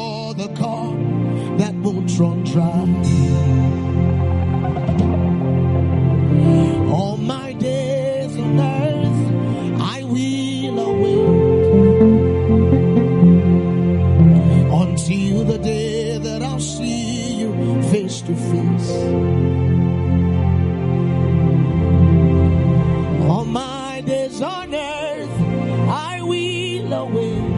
you're the cup that won't run dry. All my days on earth, I will await until the day that I'll see you face to face. All my days on earth, I will await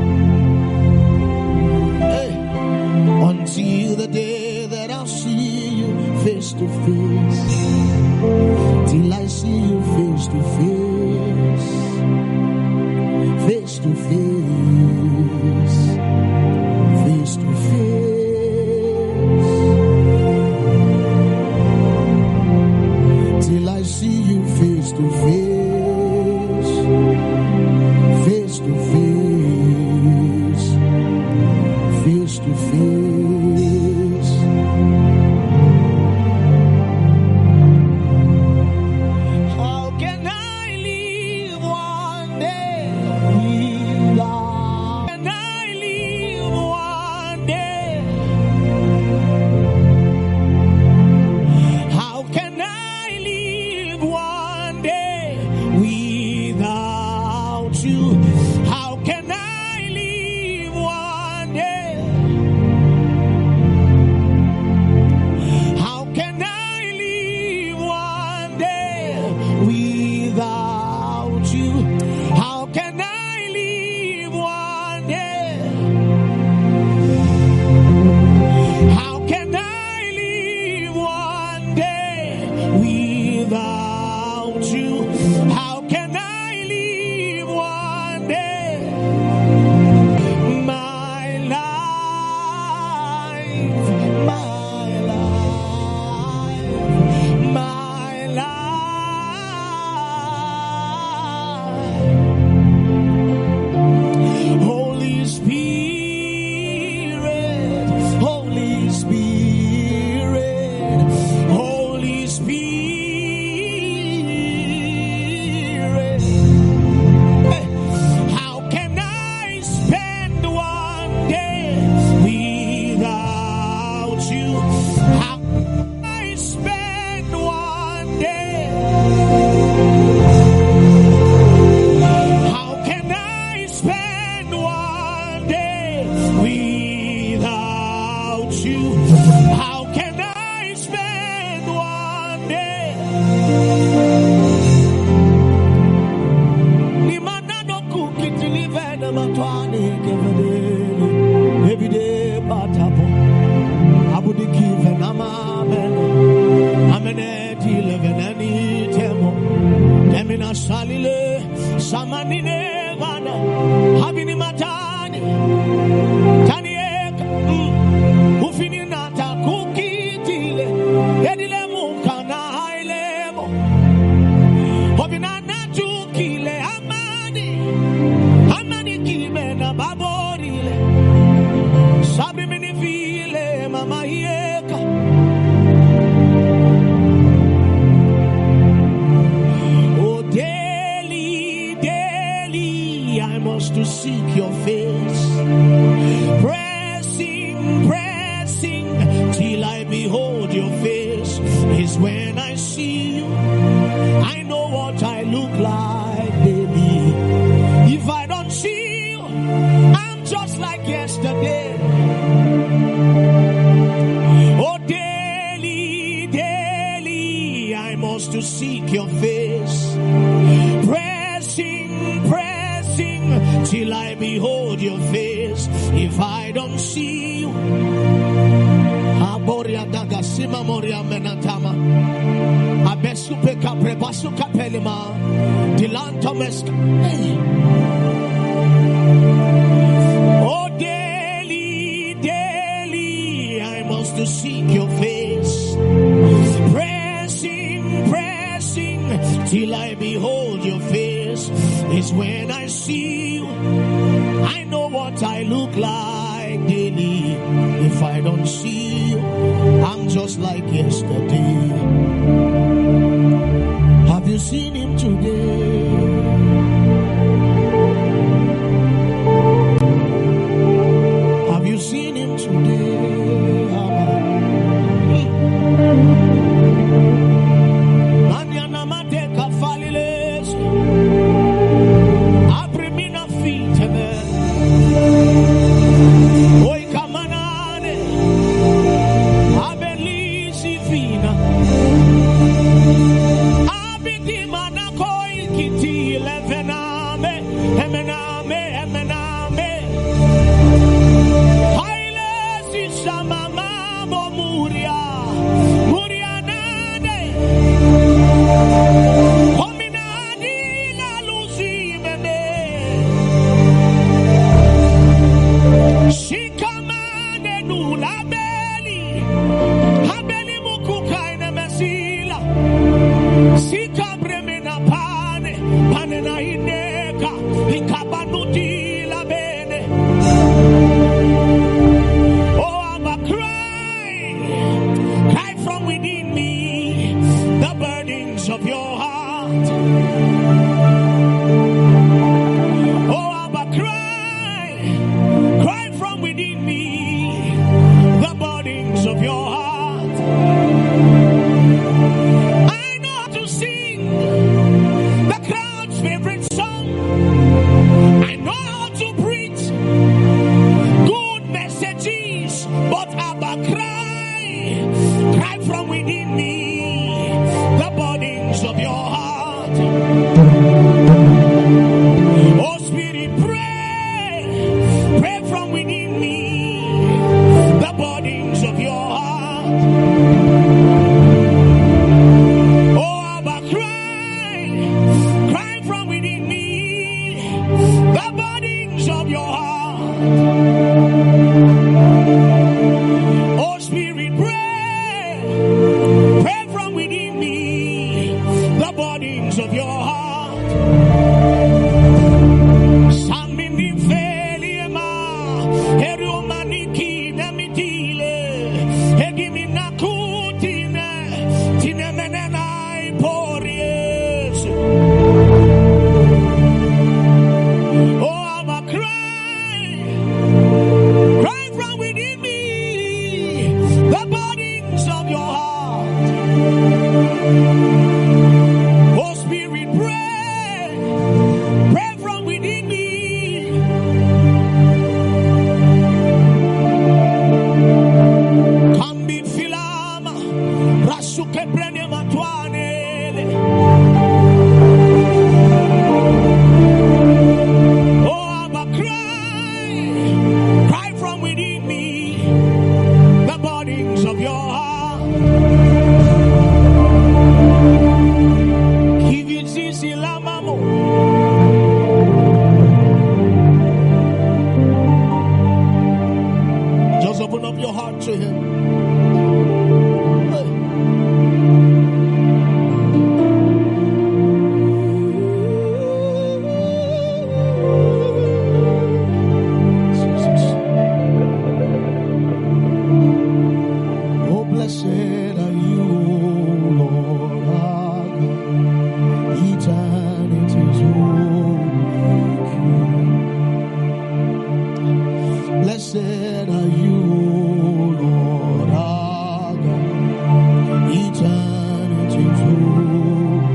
until the day that I'll see you face to face. Till I see you face to face, face to face, face to face. Till I see you face to face, face to face, face to face. You see Open up your heart to him. Hey. Oh, blessed are you, Lord our God, eternity's holy King. Blessed are you, Lord our God, eternity's holy.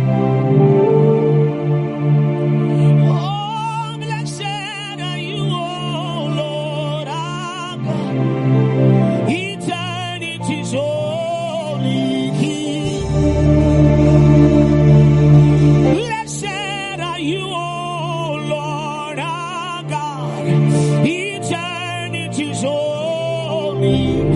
Oh, blessed are you, Lord our God, eternity's holy King. Blessed are you, Lord our God, eternity's holy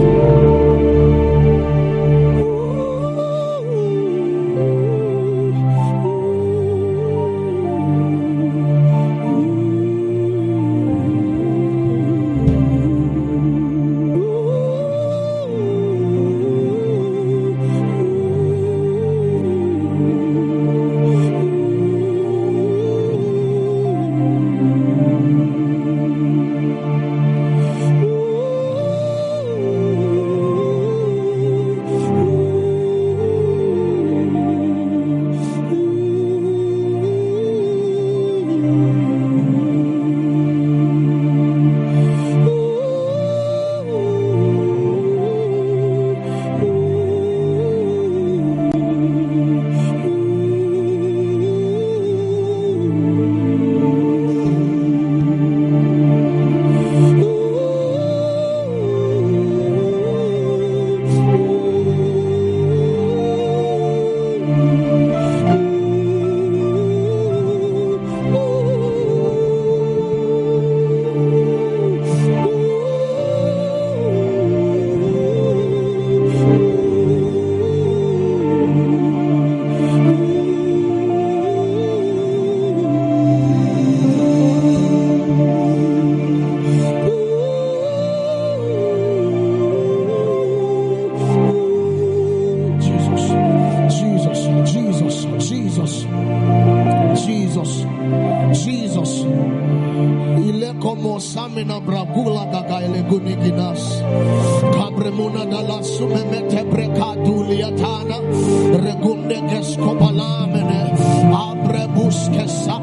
Jesus. Ile como samina bragula daga ile guniginas. Kabremuna dalla sumemete brekaduliatana. Regunde kescopalamene. Abrebuske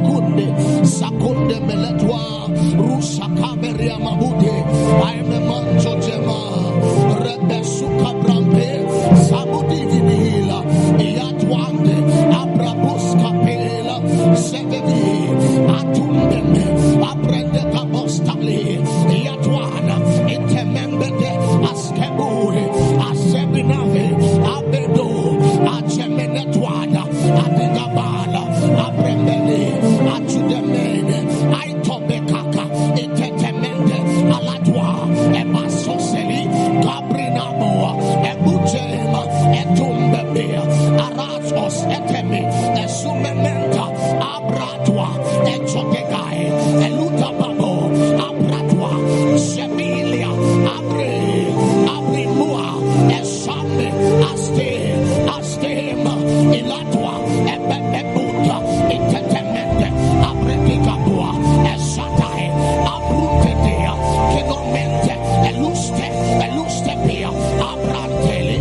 sakunde meletwa. Rusa kaberia mabude. Aime manjo jema. Rebesuka brampe. Sabudi vinila. Iatwande. Abrabuska pela. Sevevi. Atumbeme. Abrende kabostali. Iatwana. Itemembede. Askeburi. Asebinave. Abedo. Achemenetwana. Adigabala. Abrembele. Achudemene. Aitobekaka. Itetemende. Alatwa. Ebasoseli. Gabrinamoa. Ebujema. Etumbebea. Aratos. Eteme. Esumementa. Abratwa. Echotegae. Elutababo. Abratwa. Semilia. Abrimua. Esame. Astema. Ilatwa. Ebebuta. Itetemende. Abretikabua. Esatae. Abrutetea. Kenomente. Elustepia. Abranteli.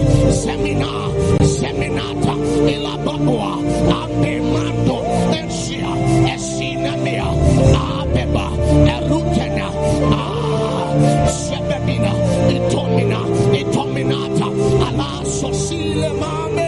Seminata. Ilababua. Abemando. Esia. Esinamia. Abeba. Erutena. Sebebina. Itominata. Ala sosile mame.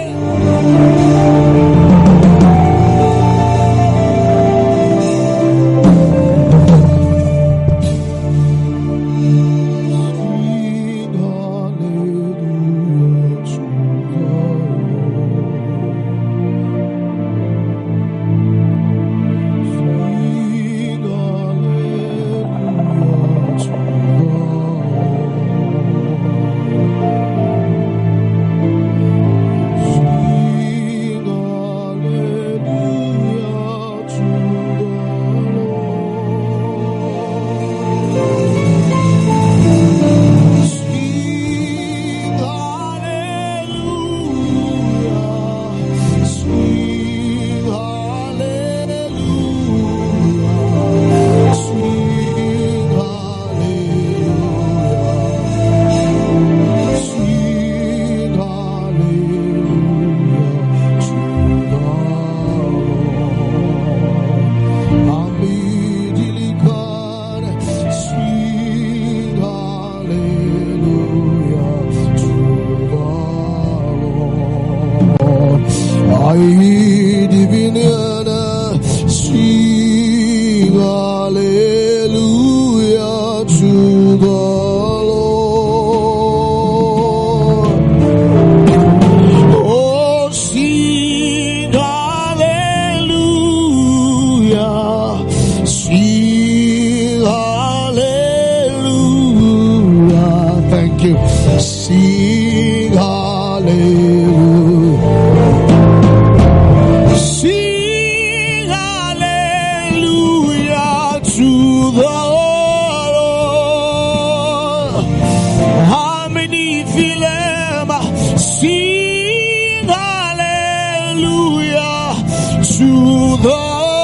How many feel him? Sing hallelujah to the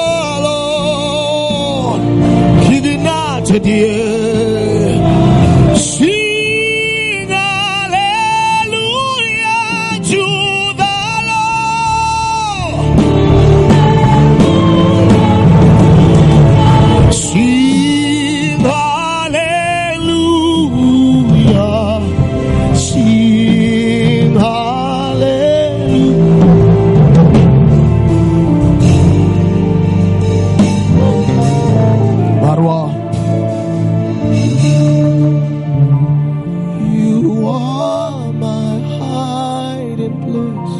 Lord. He did not today. Sing hallelujah to the Lord. Sing hallelujah. Sing hallelujah. Marwa, you are my hiding place.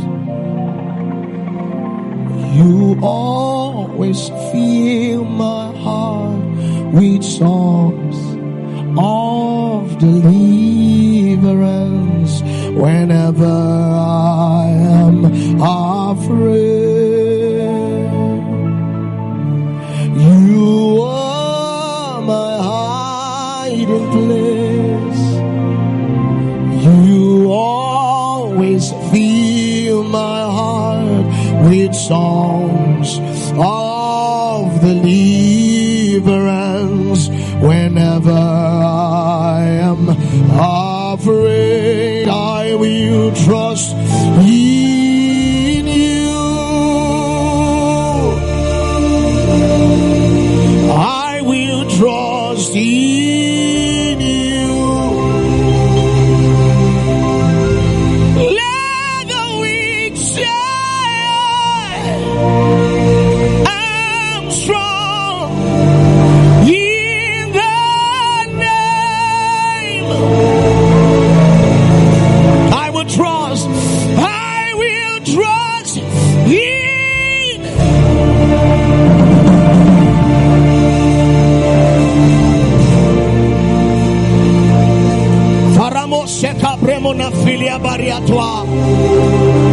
You always fill my heart with songs of deliverance whenever I am afraid. You are my hiding place. You always fill my heart with songs of deliverance whenever I am afraid. I will trust in you. I will trust in you. Let the weak say I'm strong in the name. I will trust in Faramo Sheka Bremo na filia bariatwa.